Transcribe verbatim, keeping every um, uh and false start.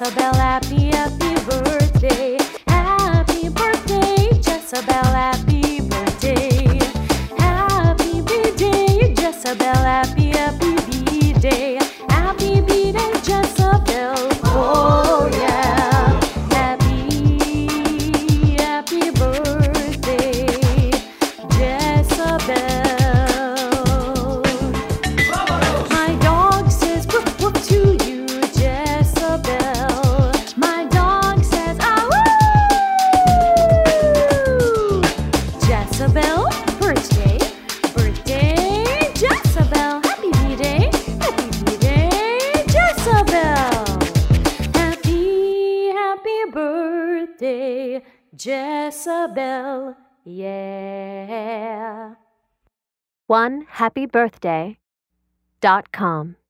Jezebel, happy, happy birthday. Happy birthday, Jezebel, happy birthday. Happy B-Day, Jezebel, happy, happy B-Day. Happy B-Day, Jezebel, oh yeah. Happy, happy birthday, Jezebel. My dog says whoop whoop to you, Jezebel. My dog says ah woo. Jezebel, birthday, birthday, Jezebel. Happy B-Day, happy B-Day, Jezebel. Happy, happy birthday, Jezebel, yeah. One happy birthday dot com